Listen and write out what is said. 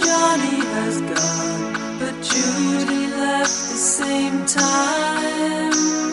Johnny has gone, but Judy left the same time.